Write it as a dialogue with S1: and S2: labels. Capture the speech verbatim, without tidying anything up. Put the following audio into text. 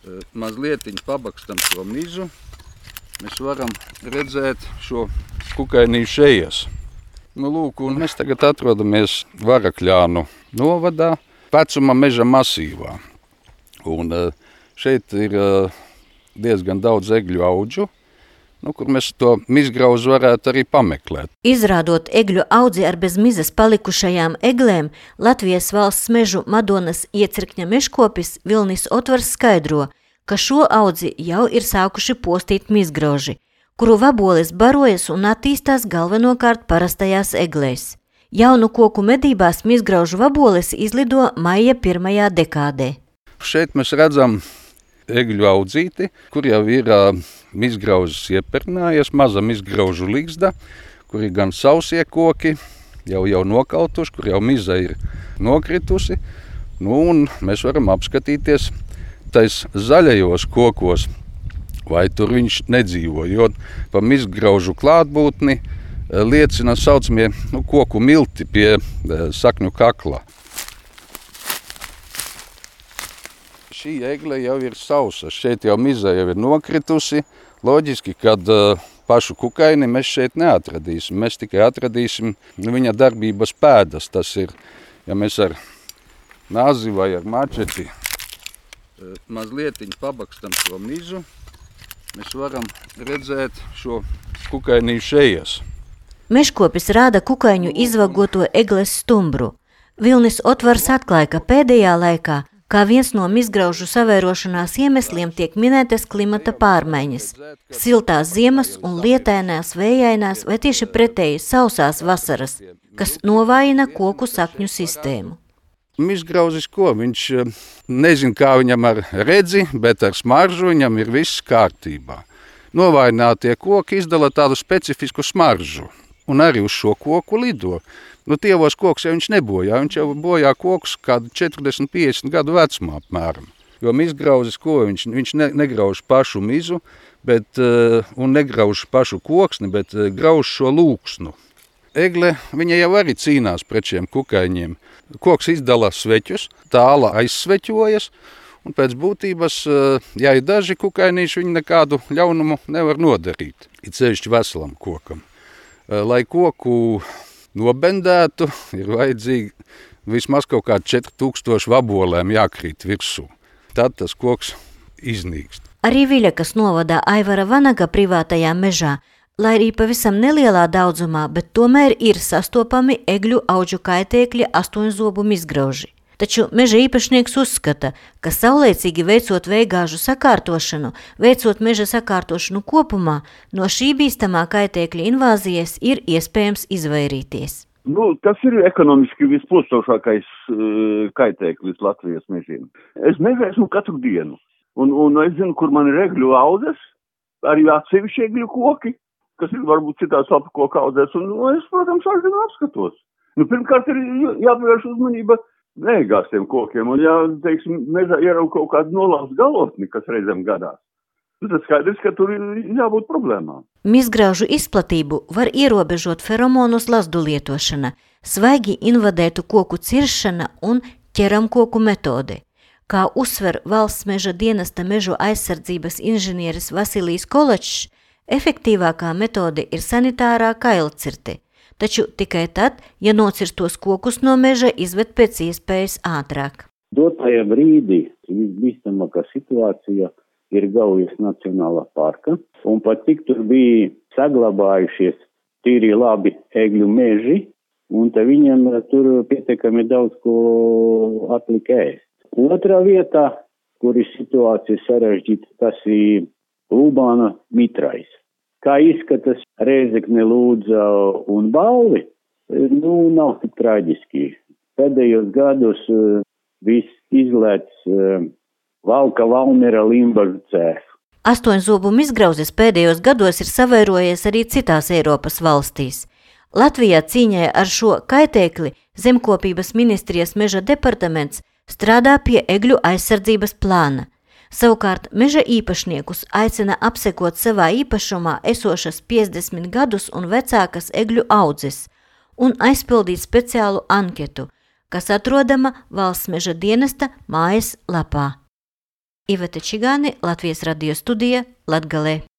S1: mazlietiņ pabakstam šo mizu, mēs varam redzēt šo kukaiņu šejas. Nu, lūk, un mēs tagad atrodamies Varakļānu novadā, vecuma meža masīvā. Un šeit ir diezgan daudz egļu audžu, nu, kur mēs to mizgrauzu varētu arī pameklēt.
S2: Izrādot egļu audzi ar bez mizas palikušajām eglēm, Latvijas valsts mežu Madonas iecirkņa mežkopis Vilnis Otvars skaidro, ka šo audzi jau ir sākuši postīt mizgrauži, kuru vaboles barojas un attīstās galvenokārt parastajās eglēs. Jaunu koku medībās mizgraužu vaboles izlido maija pirmajā dekādē.
S1: Šeit mēs redzam egļu audzīti, kur jau ir uh, mizgrauzes iepernājies, maza mizgraužu līgzda, kur ir gan sausie koki, jau, jau nokautuši, kur jau miza ir nokritusi. Nu, un mēs varam apskatīties tais zaļajos kokos, vai tur viņš nedzīvo, jo pa mizgraužu klātbūtni liecina saucamie nu, koku milti pie sakņu kakla. Šī egle jau ir sausa, šeit jau miza jau ir nokritusi. Loģiski, kad uh, pašu kukaini mēs šeit neatradīsim, mēs tikai atradīsim nu, viņa darbības pēdas. Tas ir, ja mēs ar nāzi vai ar mačeti uh, mazlietiņ pabakstam šo mizu, mēs varam redzēt šo kukaiņu šejas.
S2: Mežkopis rāda kukaiņu izvagoto egles stumbru. Vilnis Otvars atklāja, ka pēdējā laikā, kā viens no mizgraužu savērošanās iemesliem, tiek minētas klimata pārmaiņas. Siltās ziemas un lietainās, vējainās vai tieši pretēji sausās vasaras, kas novājina koku sakņu sistēmu.
S1: Mizgrauzis ko? Viņš nezin, kā viņam ar redzi, bet ar smaržu viņam ir viss kārtībā. Novājinātie koki izdala tādu specifisku smaržu. Un arī uz šo koku lido. Nu, tievos kokus jau viņš nebojā, viņš jau bojā kokus kādu četrdesmit piecdesmit gadu vecumā apmēram. Jo mizgrauzis ko? Viņš, viņš ne, negrauž pašu mizu, bet, uh, un negrauž pašu koksni, bet uh, grauž šo lūksnu. Egle, viņa jau arī cīnās pret šiem kukaiņiem. Koks izdala sveķus, tāla aizsveķojas, un pēc būtības, uh, ja ir daži kukainīši, viņi nekādu ļaunumu nevar nodarīt. Ir cevišķi veselam kokam. Uh, lai koku nobendētu, ir vajadzīgi vismaz kaut kādi četri tūkstoši vabolēm jākrīt virsū. Tad tas koks iznīkst.
S2: Arī Viļakas novadā Aivara Vanaga privātajā mežā, lai arī pavisam nelielā daudzumā, bet tomēr ir sastopami egļu audžu kaitēkļi astoņzobu mizgrauži. Taču meža īpašnieks uzskata, ka saulēcīgi veicot veigāžu sakārtošanu, veicot meža sakārtošanu kopumā, no šī bīstamā kaitēkļa invāzijas ir iespējams izvairīties.
S3: Nu, tas ir ekonomiski vispostošākais uh, kaitēklis Latvijas mežiem. Es mežā esmu katru dienu, un, un es zinu, kur man ir egļu audzes, arī atsevišķi egļu koki, kas ir varbūt citās lapu koku audzēs, un nu, es, protams, aizvien apskatos. Nu, pirmkārt ir jāpievērš uzmanība neegāstiem kokiem, un ja, teiksim, mežā ieraug kaut kādu nolaustu galotni, kas reizēm gadās, tad skaidrs, ka tur ir jābūt problēmām.
S2: Mizgraužu izplatību var ierobežot feromonu slazdu lietošana, svaigi invadētu koku ciršana un ķeramkoku metode. Kā uzsver valsts meža dienesta mežu aizsardzības inženieris Vasilijs Koločs, efektīvākā metode ir sanitārā kailcirte. Taču tikai tad, ja nocirstos kokus no meža, izved pēc iespējas ātrāk.
S4: Dotajā brīdī visbīstamākā situācija ir Gaujas Nacionālā parka, un pat cik tur bija saglabājušies tīri labi egļu meži, un te viņam tur pietiekami daudz ko atlika ēst. Otrā vietā, kur ir situācija sarežģīta, tas ir Lubāna mitrais. Kā izskatās Rēzekne, Lūdza un Balvi, nu, nav tik traģiski. Pēdējos gados uh, viss izlēts uh, Valka, Valmiera, Limbažu cēs.
S2: Astoņzobu mizgrauzis pēdējos gados ir savērojies arī citās Eiropas valstīs. Latvijā cīņai ar šo kaitēkli Zemkopības ministrijas meža departaments strādā pie egļu aizsardzības plāna. Savukārt meža īpašniekus aicina apsekot savā īpašumā esošas piecdesmit gadus un vecākas egļu audzes un aizpildīt speciālu anketu, kas atrodama valsts meža dienesta mājas lapā. Iveta Čigāne, Latvijas radio studija, Latgalē.